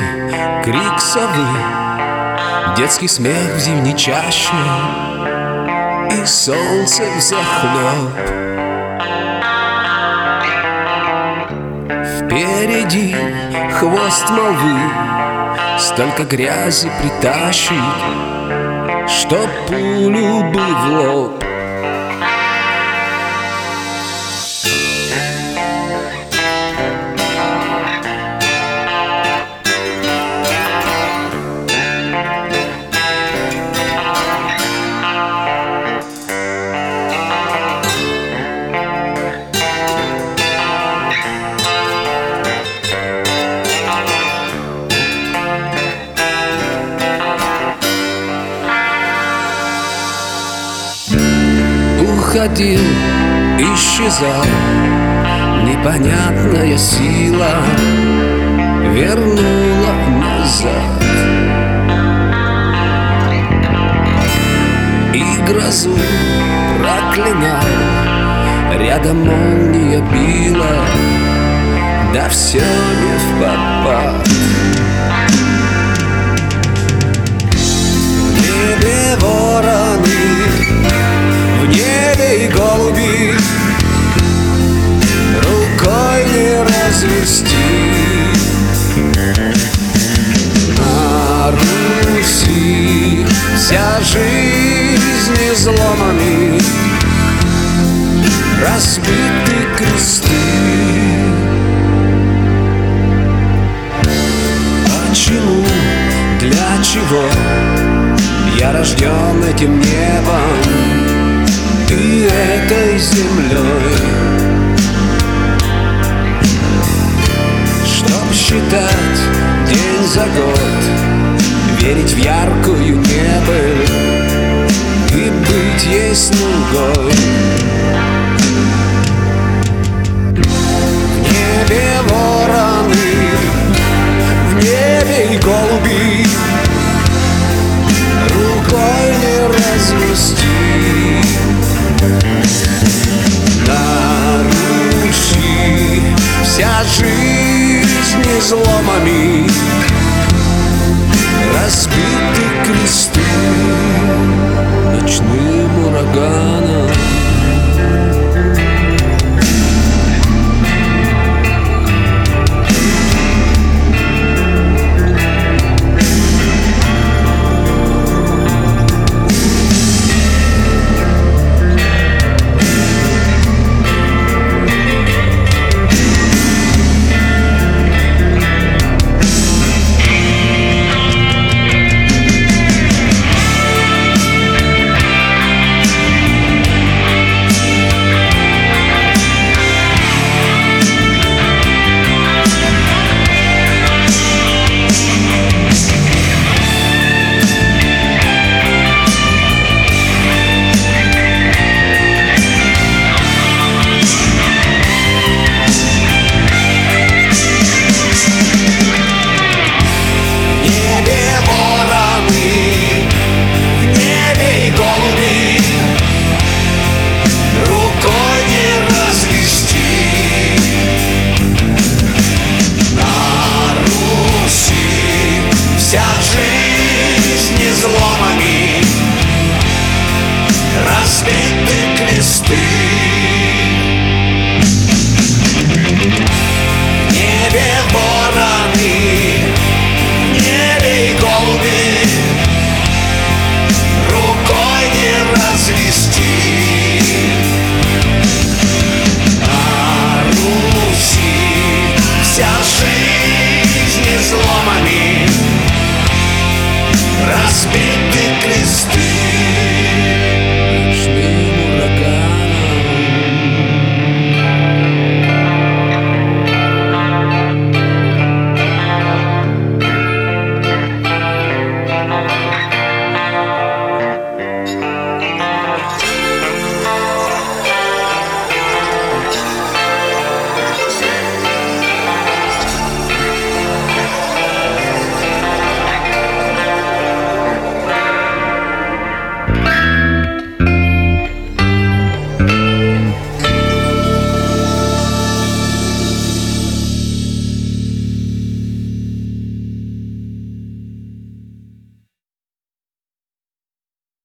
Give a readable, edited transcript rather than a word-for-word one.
крик совы, детский смех в зимней чаще и солнце взахлеб. Впереди хвост молвы столько грязи притащит, что пулю бы в лоб. Уходил, исчезал, непонятная сила вернула назад. И грозу проклинал, рядом молния била, да все не впопад. В небе вороны, в небе и голуби, рукой не развести. На Руси вся жизнь изломами, разбиты кресты. Почему, для чего я рожден этим небом и этой землей? Чтоб считать день за год, верить в яркую небо и быть ей слугой.